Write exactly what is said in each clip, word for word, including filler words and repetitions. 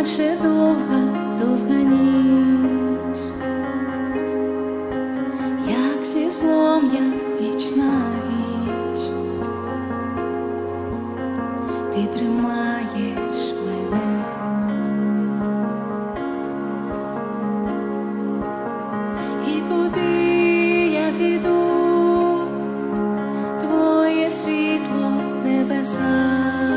наче довга, довга ніч, як зі злом я віч на віч, ти тримаєш мене, і куди я піду, твоє світло небеса.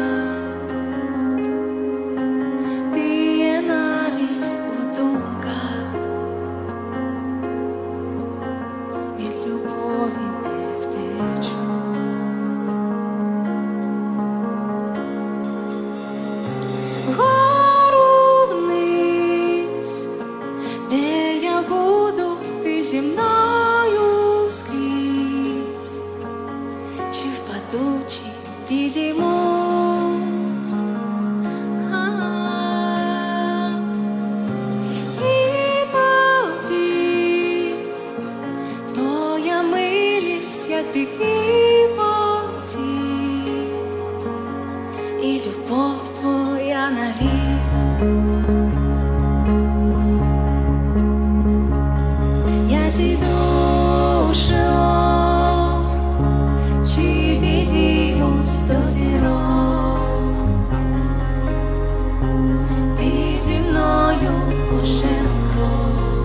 Зі мною скрізь, чи впаду, чи підіймусь, а-а-а. І тоді твоя милість, як ріки потік, і любов твоя навік. Зійду широк, чи підіймусь до зірок, ти зі мною кожен крок,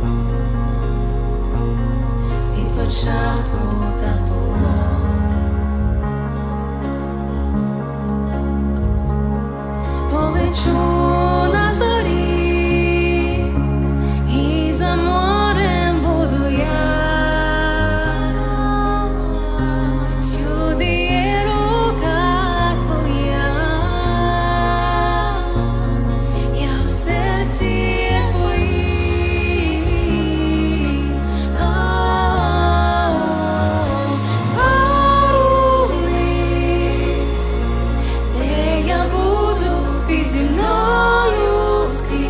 від початку та було. Полечу на зорі, і за морем буду я. Всюди є рука твоя, я у серці твоїй. Гору вниз, де я буду, ти зі мною скрізь,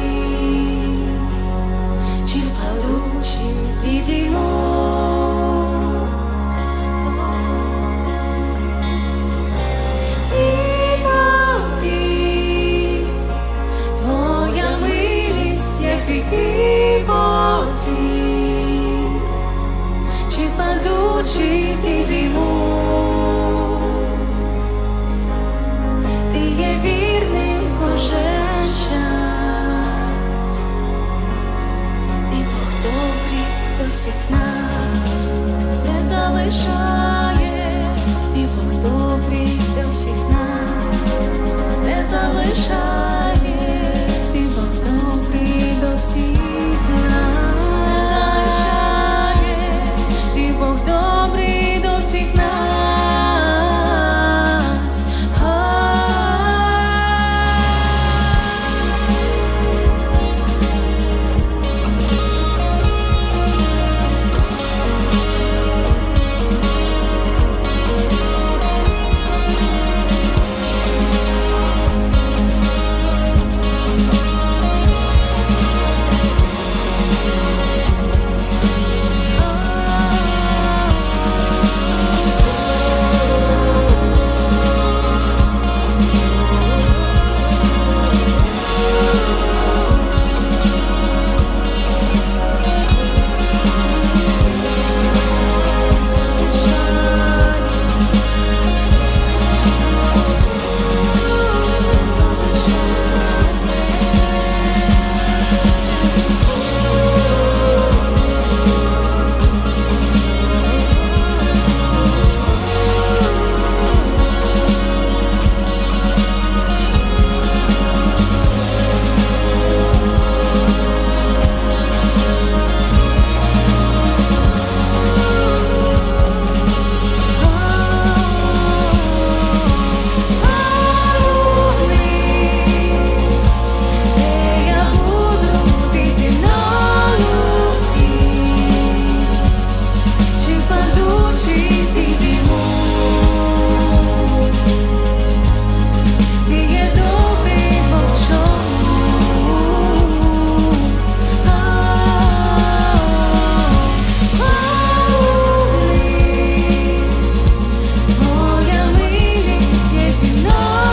чи впаду, чи підіймусь. І тоді твоя милість, як ріки потік, чи впаду, чи підіймусь. Ти є вірним кожен час, ти Бог добрий до всіх нас, не залишає, ти Бог добрий до всіх нас, не залишає, ти Бог добрий до всіх нас, не залишає, ти Бог добрий до всіх нас. Зі мною